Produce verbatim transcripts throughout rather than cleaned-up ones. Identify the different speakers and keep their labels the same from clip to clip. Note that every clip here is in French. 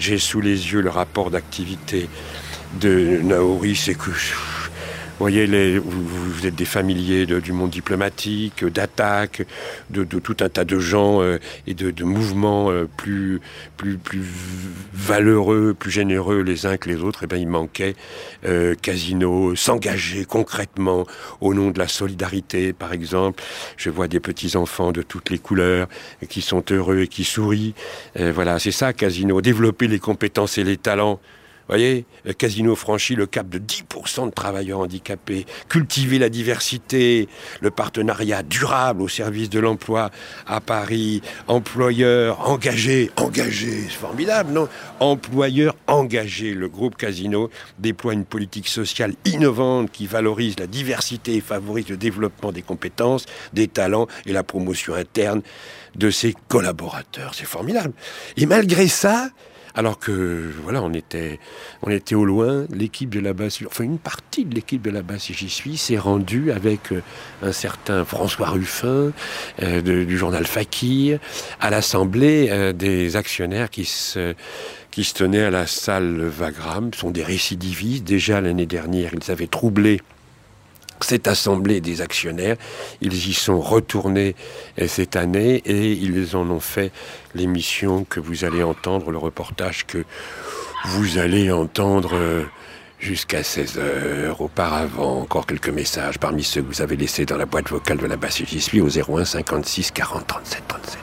Speaker 1: j'ai sous les yeux le rapport d'activité de Naouri, c'est que... Vous voyez, les, vous, vous êtes des familiers de, du monde diplomatique, d'attaques, de, de tout un tas de gens euh, et de, de mouvements euh, plus, plus, plus valeureux, plus généreux les uns que les autres. Et bien, il manquait euh, Casino, s'engager concrètement au nom de la solidarité, par exemple. Je vois des petits-enfants de toutes les couleurs qui sont heureux et qui sourient. Euh, voilà, c'est ça, Casino. Développer les compétences et les talents. Vous voyez, Casino franchit le cap de dix pour cent de travailleurs handicapés, cultiver la diversité, le partenariat durable au service de l'emploi à Paris, employeurs engagés, engagés, c'est formidable, non ? Employeurs engagés, le groupe Casino déploie une politique sociale innovante qui valorise la diversité et favorise le développement des compétences, des talents et la promotion interne de ses collaborateurs. C'est formidable. Et malgré ça, alors que, voilà, on était, on était au loin, l'équipe de la base, enfin une partie de l'équipe de la base, si j'y suis, s'est rendue avec euh, un certain François Ruffin, euh, de, du journal Fakir, à l'Assemblée euh, des actionnaires qui se, qui se tenaient à la salle Wagram. Ce sont des récidivistes. Déjà l'année dernière, ils avaient troublé cette assemblée des actionnaires. Ils y sont retournés cette année et ils en ont fait l'émission que vous allez entendre, le reportage que vous allez entendre jusqu'à seize heures. Auparavant, encore quelques messages parmi ceux que vous avez laissés dans la boîte vocale de la basse. J'y suis au zéro un cinquante-six quarante trente-sept trente-sept.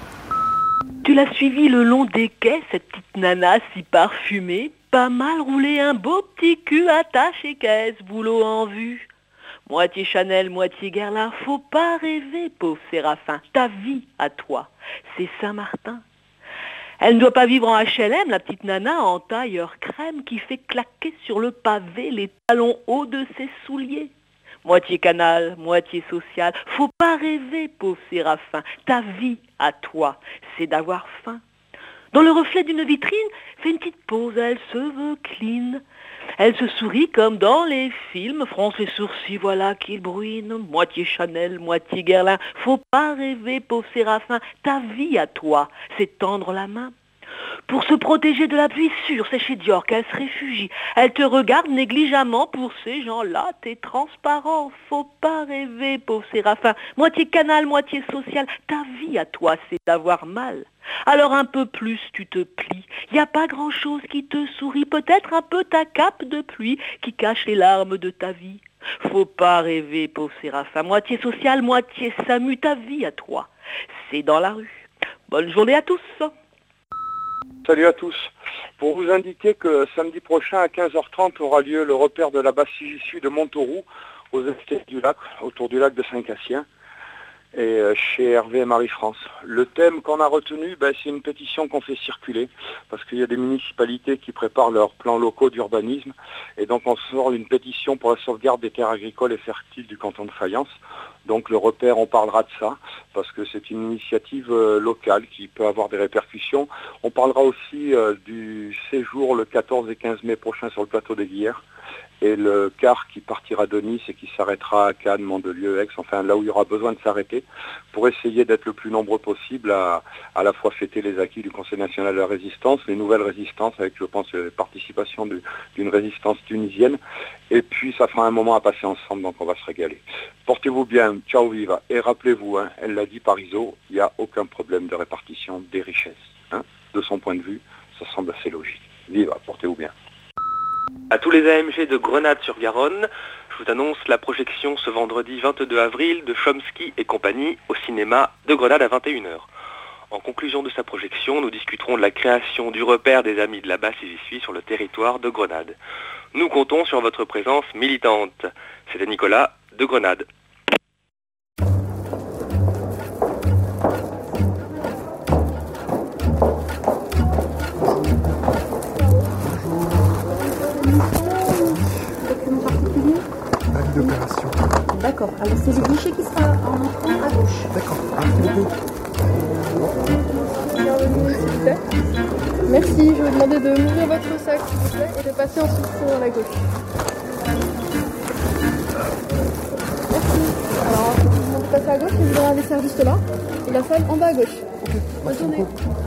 Speaker 2: Tu l'as suivi le long des quais, cette petite nana si parfumée, pas mal roulé, un beau petit cul attaché caisse, boulot en vue. Moitié Chanel, moitié Guerlain, faut pas rêver, pauvre Séraphin, ta vie à toi, c'est Saint-Martin. Elle ne doit pas vivre en H L M, la petite nana en tailleur crème qui fait claquer sur le pavé les talons hauts de ses souliers. Moitié Canal, moitié social, faut pas rêver, pauvre Séraphin, ta vie à toi, c'est d'avoir faim. Dans le reflet d'une vitrine, fait une petite pause, elle se veut clean. Elle se sourit comme dans les films, fronce les sourcils, voilà qu'il bruine. Moitié Chanel, moitié Guerlain, faut pas rêver, pauvre Séraphin, ta vie à toi, c'est tendre la main. Pour se protéger de la pluie sûre, c'est chez Dior qu'elle se réfugie. Elle te regarde négligemment, pour ces gens-là, t'es transparent. Faut pas rêver, pauvre Séraphin. Moitié Canal, moitié social, ta vie à toi, c'est d'avoir mal. Alors un peu plus tu te plies, y a pas grand-chose qui te sourit, peut-être un peu ta cape de pluie qui cache les larmes de ta vie. Faut pas rêver, pauvre Séraphin. Moitié social, moitié Samu, ta vie à toi, c'est dans la rue. Bonne journée à tous.
Speaker 3: Salut à tous. Pour vous indiquer que samedi prochain à quinze heures trente aura lieu le repère de la basse Sigissu de Montauroux aux escaliers du lac, autour du lac de Saint-Cassien et chez Hervé et Marie-France. Le thème qu'on a retenu, ben, c'est une pétition qu'on fait circuler parce qu'il y a des municipalités qui préparent leurs plans locaux d'urbanisme et donc on sort une pétition pour la sauvegarde des terres agricoles et fertiles du canton de Fayence. Donc le repère, on parlera de ça, parce que c'est une initiative euh, locale qui peut avoir des répercussions. On parlera aussi euh, du séjour le quatorze et quinze mai prochain sur le plateau des Guillères, et le car qui partira de Nice et qui s'arrêtera à Cannes, Mandelieu, Aix, enfin là où il y aura besoin de s'arrêter, pour essayer d'être le plus nombreux possible à à la fois fêter les acquis du Conseil national de la résistance, les nouvelles résistances, avec je pense la participation de, d'une résistance tunisienne, et puis ça fera un moment à passer ensemble, donc on va se régaler. Portez-vous bien, ciao viva, et rappelez-vous, hein, elle l'a dit Parisot, il n'y a aucun problème de répartition des richesses. Hein. De son point de vue, ça semble assez logique. Viva, portez-vous bien.
Speaker 4: À tous les A M G de Grenade-sur-Garonne, je vous annonce la projection ce vendredi vingt-deux avril de Chomsky et compagnie au cinéma de Grenade à vingt et une heures. En conclusion de sa projection, nous discuterons de la création du repère des Amis de la basse Sigissu sur le territoire de Grenade. Nous comptons sur votre présence militante. C'était Nicolas de Grenade.
Speaker 5: D'opération.
Speaker 6: D'accord, alors c'est le guichet qui sera en entrant à gauche.
Speaker 5: D'accord, merci beaucoup.
Speaker 6: Merci, je vais vous demander de m'ouvrir votre sac s'il vous plaît et de passer ensuite sur la gauche. Merci. Alors, vous passer à gauche et vous verrez les services là et la salle en bas à gauche. Bonne journée.